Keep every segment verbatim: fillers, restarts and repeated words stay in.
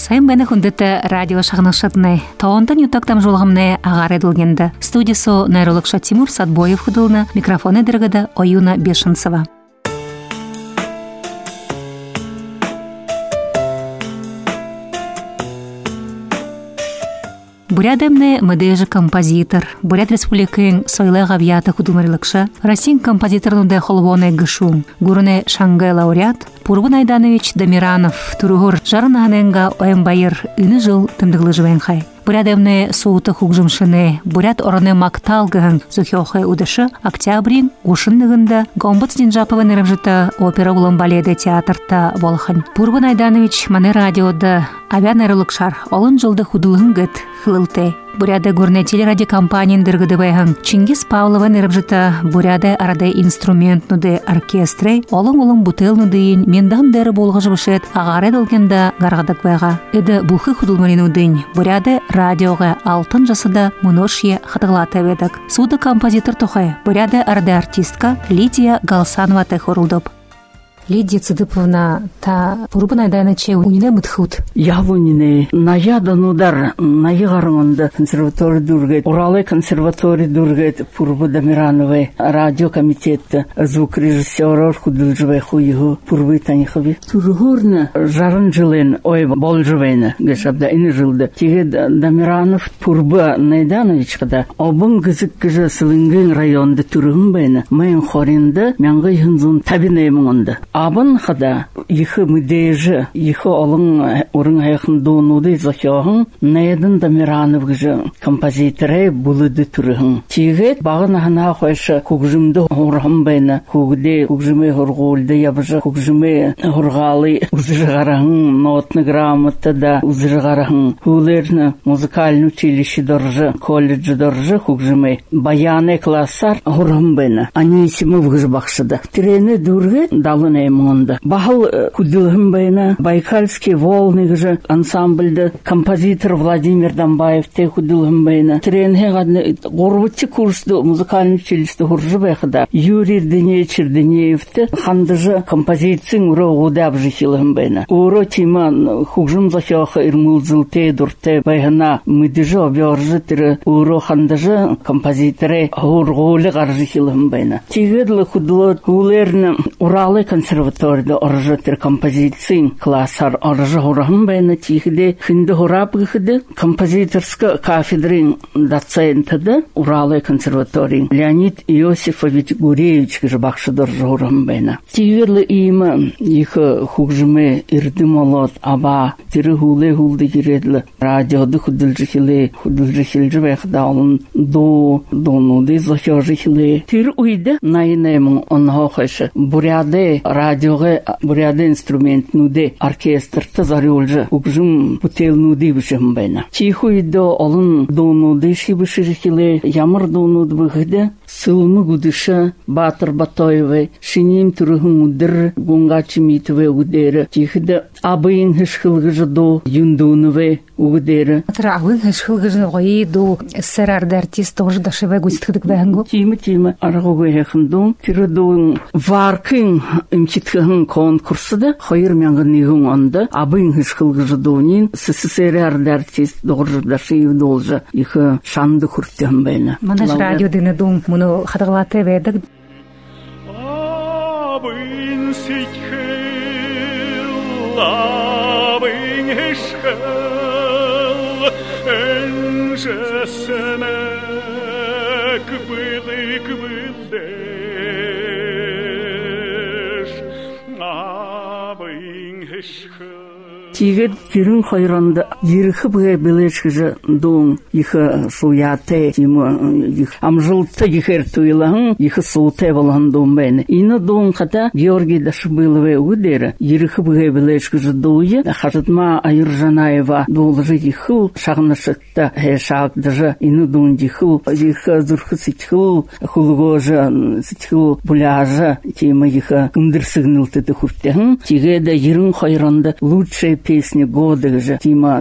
Сайын бәні хүндеті радио шағынықшатынай. Тауынтан ютақтам жолғымны ағар еділгенді. Студиясу найролықша Тимур Садбоев құдылына, микрофоны діргіді Оюна Бешінцева. Бурят әмне мыдежі композитор, Бурят Республиканың сойлы ғавияты құдылмарылықшы, Расин композиторнуды холвоны гышун, Гурыны Шангай лауреат, Пурбын Айданович Дамиранов, Туругур жарынағаныңға ойынбайыр үні жыл тымдығылы жывенхай. Бурят әмне соуты хугжымшыны, Бурят орыны макталғығын зухиохай удышы, октябрин ушыннығында Гомбыц Нинжапова нырымжыты опера улым баледы театрта болхын. Пурбын Айданович маны радиода авиан әрілікшар, олын жылды худылығын гыт хылылты. Буряда гурне телерадиокомпаниян дыргыды байхын. Чингис Павлова нырымжыты Буряда арады инструмент нуды оркестры, олың-олың бутыл нудыйын мендан дәрі болғыжы бішет ағары дылгенда гарғадық байға. Эді бұхы худылмарин удын. Буряда радиоға алтын жасыда мұношия хатығылаты ведік. Суды композитор тұхай. Буряда арады артистка Лидия Галсанова тәхорылдып. Лидия Цыдыповна, та Пурбын Айдановиче унине мытхут. Я унине. Наядан удар, наигарманда консерватория дургет, Уралы консерватория дургет, Пурбы Дамирановой, радиокомитет, звукорежиссерор худылжывай хуйгу, Пурбы Танихови. Тургурна, жарын жилен, ой, бол живейна, гешабда ини жилды. Тиге Дамиранов Пурбы Айданович када, обын гызык гыжы сылынген районда тургын байна, майын хоринды, мяңгы хынзун табинеймын онда. Абын хада ихы мүдежі, ихы олың орын аяқын доонуды захиоғын, найдын Дамиранов гыжы композиторы бұлыды түрігін. Тегет бағын ағына қойшы көкжімді ғұрғын байна, көгде көкжімі ғұрғолды ябыжы көкжімі ғұрғалы ұзырғарағын, нотны грамоты да ұзырғарағын, көйлерні музыкальны училище дұржы, колледжі дұржы көкжімі баяны классар ғұрғын байна. Анисимы вғыз бақшыды. Трені дұрғы далын Монда. Бахал кудылым байна, Байкальский волны гыжы ансамбльды композитор Владимир Дамбаев те кудылым байна. Тренге гадны горбытчы курсты музыкальный училище хуржы байхыда. Юрий Денеевич Денеевті хандыжы композицияң уро удаб жихилым байна. Уро тиман хугжым захиоха ирмылзыл те дурте байхына мыдыжы обёржы тірі уро хандыжы композиторы урғолы гаржихилым байна. Тигедлы кудылы улерны Уралы консерваторияда оржытыр композицияң классар оржы хорағын байына тихіде хүнді хорап ғыхыды композиторскі кафедрын доцентыды Уралы консерваторияң Леонид Иосифович Гуреевич гыжы бақшыды оржы хорағын байына. Тигерлі иймі ехі хугжымы ирді молот аба тірі хулы хулды кередлі радиоды худылжы хилы худылжы хилжы байқыда олын до донуды зохёжы хилы тір уйды найынаймын онға қойшы Буряды радиоға буряды инструмент нуды оркестрты зарюлжы угжым бутел нуды бішім байна. Чихуйды олын донуды шибіші жихилы ямыр донуды бұғыды сылмы гудышы Батыр Батоевы шиним түрігін ұдыр гунгачы митывы ұгдері чихіді абыйын хышқылғыжы до юндуынывы ұгдері. Абыйын хышқылғыжы ғойы до сәрарды артист оғжы дашывай гүзіткідік бәңгі? Тимі-тимі арғы ғойхындың тірі доың варкын имчиткығын конкурсыды қойыр мәңгі негің онды абыйын хышқылғыжы доғынын СССР-арды артист доғыржы дашыйы должы иқы шанды күрттен бәйні. Манаш радио дені доң мұны қадығылаты бәйдік. Абыйын сетхіл, абыйын хышқыл, әнжәсінәк бұлық бұлдәш, абыйын хышқыл. Тигет кирин хайранда ерхи бге белешкіжі доң ехі суяте тимі ехі амжылты ехер туйлағын ехі суыте болған доң бәйні. Ина доң қата Георгий Дашыбылыве өдері ерхи бге белешкіжі доңы қажытма Айыржанаева доғылжы ехіл шағынышықта шағдыжы ина доң ехіл ехі зүрхі сетхіл хулғожы сетхіл бұляжы тимі ехі күмдір сігнілтіді күрттեղін. Тигеда ерін хайранда лучшие песни года же Тима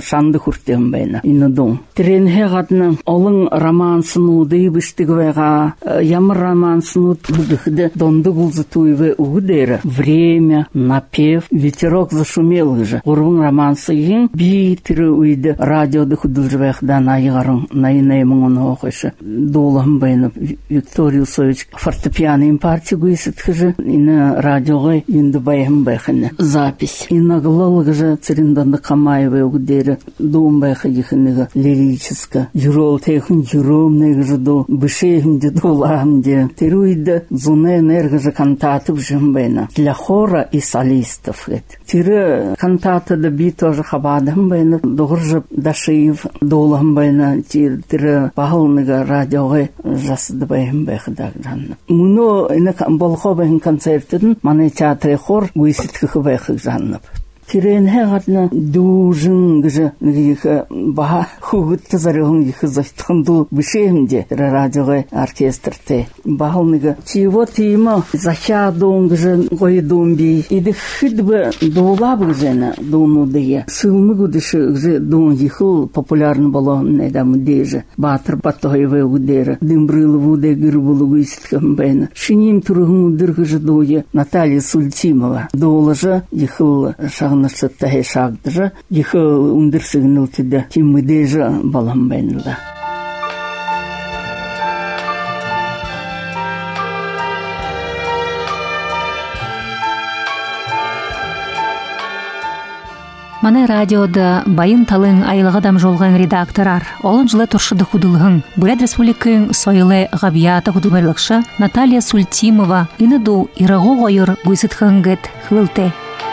шанды хүртем байна. Инодон. Тренхе гадна олон романсынуды быштыгвега ямар романсынуд бүгіхді донды гулзытуеве угудера. Время, напев, ветерок зашумел же. Урвың романсы ең би тірі уйды радиоды худылжывеғда найғарын найнаймың оны оқышы. Долағым байна Виктория Усович фортепианым партию гуисет хыжы. Ина радиоға енді байым байхыны. Запись. Ина глалығы же циринданды Камаеве угудера. Дом байхы ехыныға лирическа. Юрол тейхын юромныға же до. Бышейхым де долағым де. Тируйды зуны энергы же кантатып жым байна. Для хора и солистов. Тиры кантатыды би тоже хабадым байна. Доғыр же Дашиев долағым байна. Тиры бағылныға радиоға жасыды байым байхыдаг жанны. Мұны ина болға байын концертін маны театры хор гуиситкіхі байхыг жаннып. Тиренхе гадна дужын гыжы нигиха ба хугутты зарёгын гихы зайтхынду бышемде радиоға оркестрте бағылныға чиво тима захя дон гыжы гой домби иди хидбы долаб гыжена дону дыя сылмы гудышы гыжы дон гихыл популярны боло недамы деже батыр батоеве гудера дымбрылы вуде гырбулы гуисткам бэна шиним тургын удыр гыжы дойы Наталья Сультимова долажы гихыл шагын Насытта хешагдыжа, ехы ундырсыгын үлтіді тиммедежі балам бәнілді. Маны радиода байын талын айлығадам жолған редакторар, олон жылы тұршыды худылығын, Бурят Республикын сойлы ғабията худылмарлықшы Наталья Сультимова иныду ирағу ғойыр гүйсітхіңгет хылылты.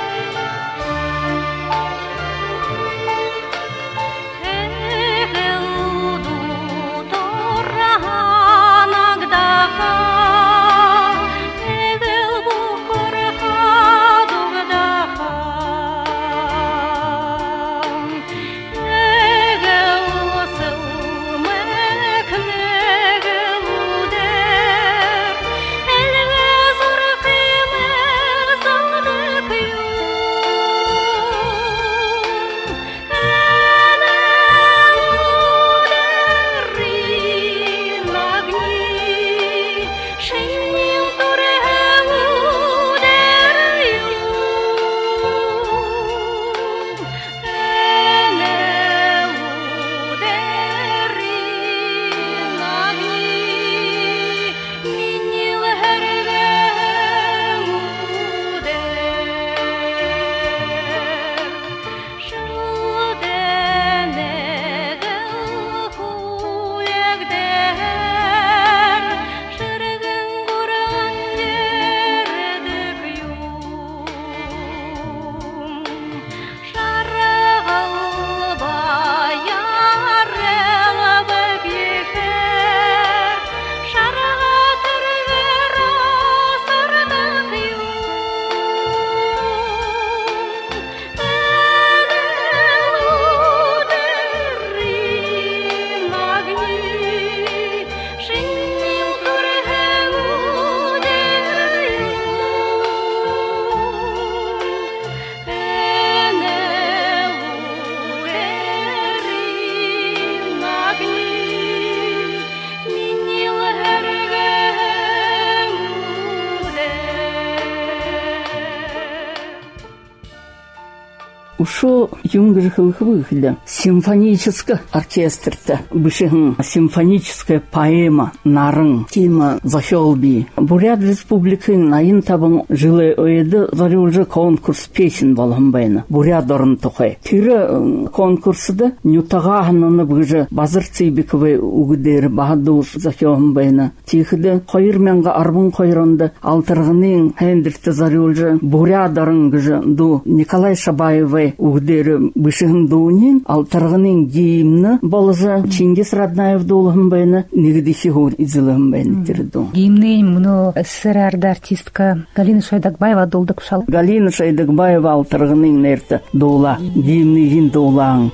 Ушо юнгрыхылхывыхля симфонический оркестрта бышыгын симфоническая поэма нарын тема захелби. Бурят Республикын айын табын жылы ойды зарюлжы конкурс песен балам байна. Бурят орын тухай. Тирі конкурсыда нютағағынаны бұжы базыр цейбековы угудер бағадуш захелбын байна. Тихіді қойырменға арбын қойырынды алтырғының хендірті зарюлжы бурят орын гыжы ду Николай Шабаевы угдері бышығын дуынен алтырғының гейімні болызы Чингис Раднаев долығын байны негіді хигур изілігін байны терді. Гейімнен мұны СССР артистка Галина Шайдакбаева долдық шал. Галина Шайдакбаева алтырғының нерті дола, гейімні ен долаң.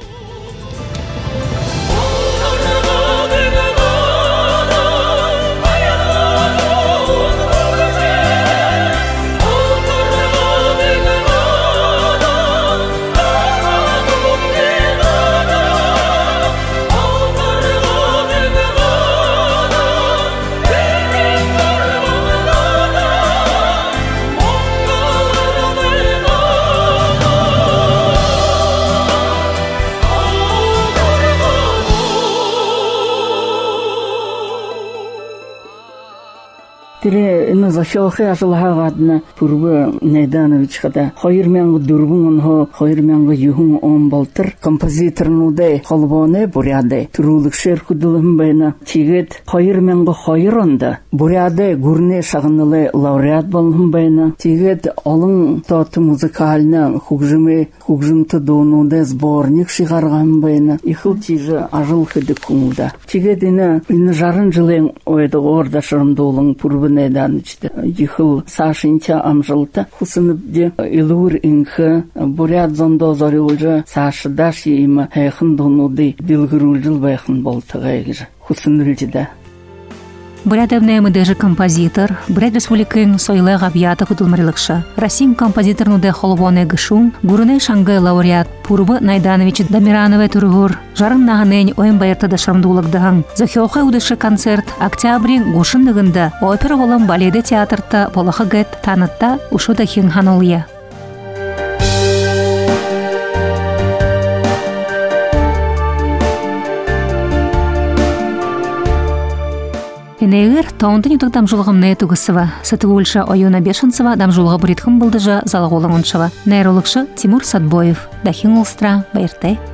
Oh Тире ина захиохи ашылхагадна Пурба Найданович хада хайыр мянғы дурбун онхо хайыр мянғы юхун он балтыр композиторнуде холбоне буряде турулык шер кудылым байна тигет хайыр мянғы хайыр онда буряде гурне шагынылы лауреат болым байна тигет алың таты музыкальна хугжиме хугжимты донуде сборник шигарган байна ихыл тиже ажыл хыды кумуда тигет ина ина жарын жылен ойды орда шырымдолың Пурба Найдановичте ихыл Сашинча амжылта хусыныбде илур инхы бурят зондо зорюлжа Сашидаш има хайхын донуды билгирулжыл байхын болтығайгыжа хусынылжида. Бурятовная мыдежи композитор, Бурят Республикын сойлы габията худылмарылыкша. Россин композитор нуде холвоне гышун, гурыне шангай лауреат Пурба Найданович Дамиранове тургур. Жарын нағанен ойын байыртады шырымдулыгдығын. Зохиоха удышы концерт октябрин гушындығында опера болын баледе театрта болақы гэт танытта ушуда хин ханолия. Энегер таунтын ютық дамжулығым не тугысыва. Сатывульша ойуна бешенцева дамжулығы бұретхым бұлдыжа залғолың оншыва. Нейролықшы Тимур Садбоев. Дахин Улстра, Байыртай.